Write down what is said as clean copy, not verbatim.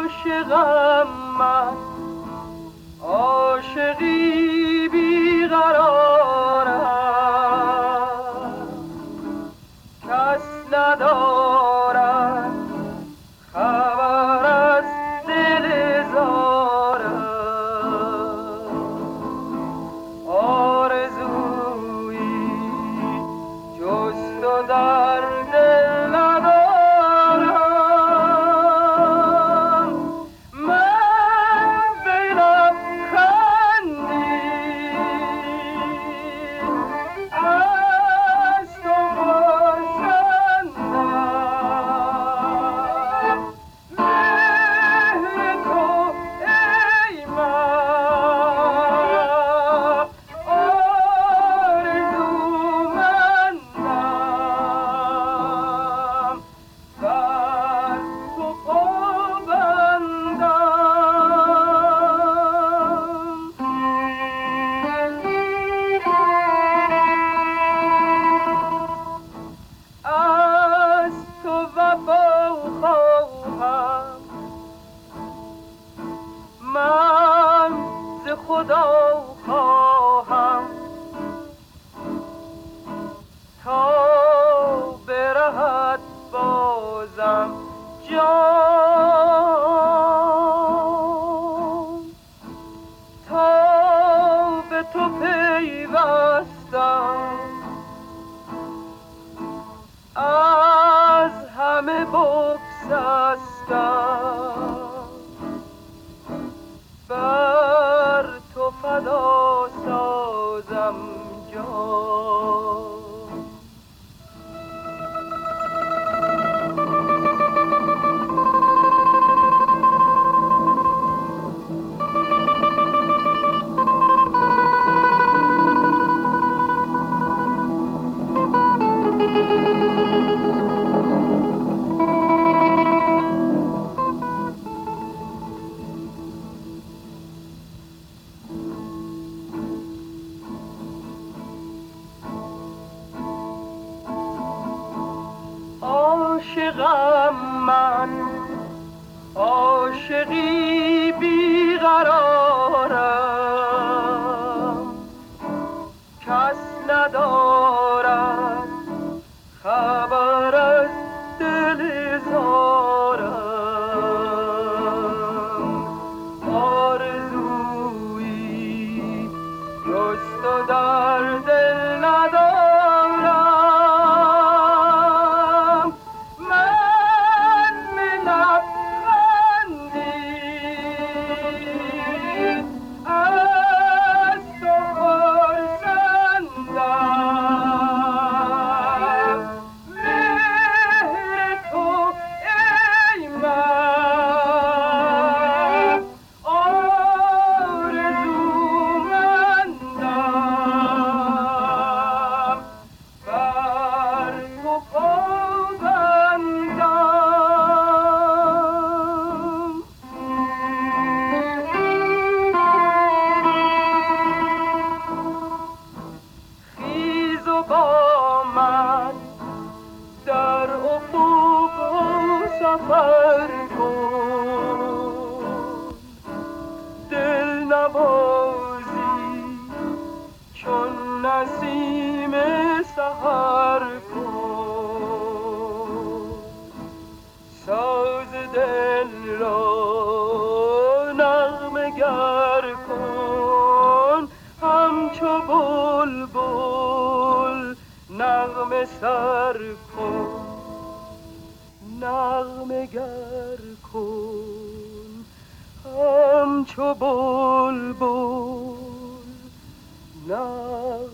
عاشقم من، عاشقی بیقرارم، کس ندارد خبر از دل زارم. آرزویی جز تو در دل ندارم، من به لبخندی از تو خرسندم. مهر تو ای من آرزومندم، بر تو پابندم. از تو وفا خواهم من، ز خدا خواهم تا برهد بازم جان، تا به تو پیوستم از همه بگسستم، بر تو فدا سازم جان. عاشقم من، عاشقی بیقرارم، کس ندارد خبر از دل زارم. آرزویی جز تو در دل ندارم، من به لبخندی از تو خرسندم. مهر تو ای من آرزومندم، بر تو پابندم. خیز و با من در افق سفر کن، دل نوازی چون نسیم سحر کن، ساز دل را نغمه گر کن، همچو بلبل نغمه سر کن، نغمه گر کن، همچو بلبل نغمه